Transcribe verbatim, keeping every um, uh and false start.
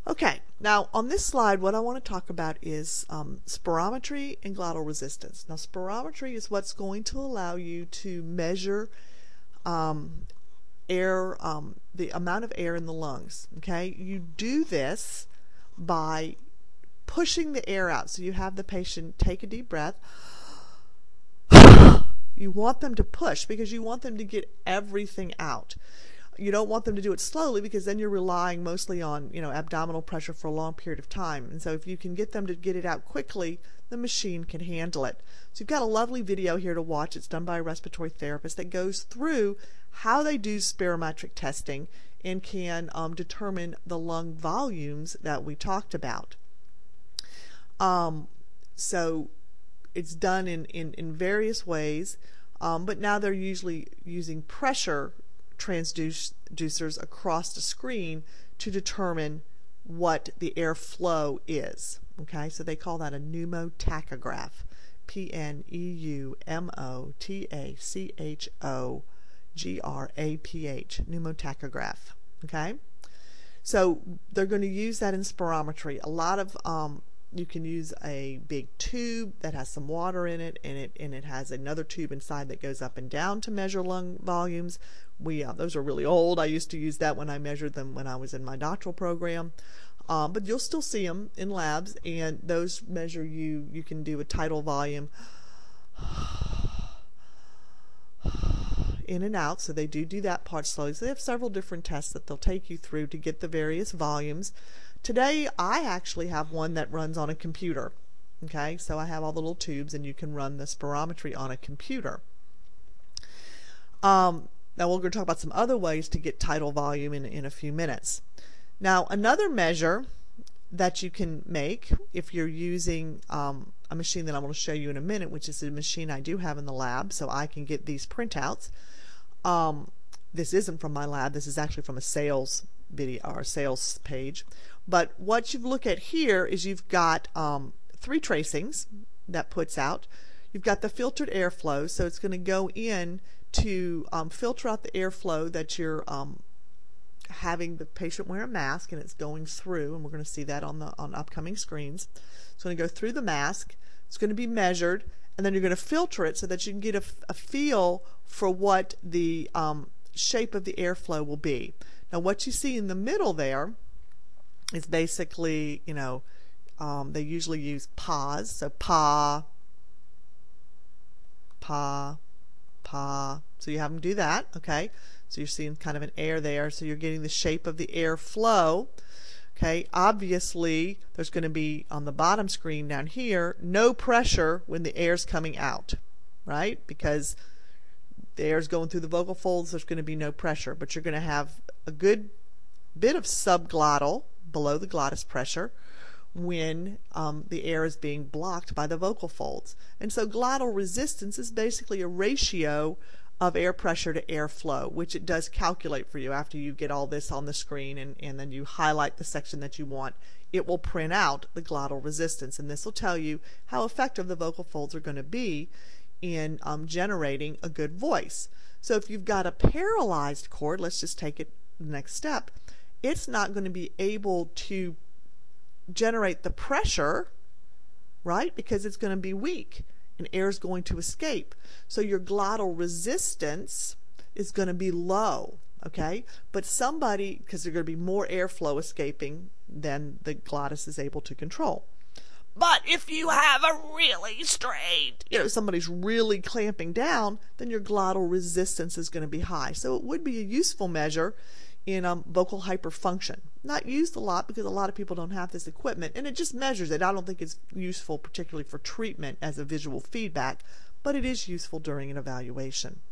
Okay, now on this slide what I want to talk about is um, spirometry and glottal resistance. Now spirometry is what's going to allow you to measure um, air, um, the amount of air in the lungs. Okay, you do this by pushing the air out. So you have the patient take a deep breath. You want them to push because you want them to get everything out. You don't want them to do it slowly because then you're relying mostly on, you know, abdominal pressure for a long period of time. And so if you can get them to get it out quickly, the machine can handle it. So you've got a lovely video here to watch. It's done by a respiratory therapist that goes through how they do spirometric testing and can um, determine the lung volumes that we talked about. Um, so it's done in, in, in various ways, um, but now they're usually using pressure transducers across the screen to determine what the airflow is. Okay, so they call that a pneumotachograph. P N E U M O T A C H O G R A P H, pneumotachograph. Okay, so they're going to use that in spirometry. A lot of um, you can use a big tube that has some water in it, and it and it has another tube inside that goes up and down to measure lung volumes. We uh, those are really old. I used to use that when I measured them when I was in my doctoral program. Um, but you'll still see them in labs, and those measure you. You can do a tidal volume in and out, so they do do that part slowly. So they have several different tests that they'll take you through to get the various volumes. Today, I actually have one that runs on a computer. Okay, so I have all the little tubes, and you can run the spirometry on a computer. Um, now we're going to talk about some other ways to get tidal volume in, in a few minutes. Now, another measure that you can make if you're using um, a machine that I'm going to show you in a minute, which is a machine I do have in the lab, so I can get these printouts. Um, this isn't from my lab. This is actually from a sales video or sales page. But what you look at here is you've got um, three tracings that puts out. You've got the filtered airflow, so it's going to go in to um, filter out the airflow that you're um, having the patient wear a mask, and it's going through, and we're going to see that on the on upcoming screens. It's going to go through the mask. It's going to be measured, and then you're going to filter it so that you can get a, a feel for what the um, shape of the airflow will be. Now, what you see in the middle there is basically, you know, um, they usually use pause, so pa, pa, pa. So you have them do that, okay? So you're seeing kind of an air there, so you're getting the shape of the airflow. Okay, obviously there's going to be on the bottom screen down here no pressure when the air's coming out, right? Because the air's going through the vocal folds, there's going to be no pressure, but you're going to have a good bit of subglottal below the glottis pressure when um, the air is being blocked by the vocal folds. And so glottal resistance is basically a ratio of air pressure to airflow, which it does calculate for you after you get all this on the screen, and, and then you highlight the section that you want. It will print out the glottal resistance, and this will tell you how effective the vocal folds are going to be in um, generating a good voice. So if you've got a paralyzed cord, let's just take it the next step, it's not going to be able to generate the pressure, right, because it's going to be weak, and air is going to escape. So your glottal resistance is going to be low, okay? But somebody, because there's going to be more airflow escaping than the glottis is able to control. But if you have a really straight, you know, somebody's really clamping down, then your glottal resistance is going to be high. So it would be a useful measure in um, vocal hyperfunction. Not used a lot because a lot of people don't have this equipment, and it just measures it. I don't think it's useful particularly for treatment as a visual feedback, but it is useful during an evaluation.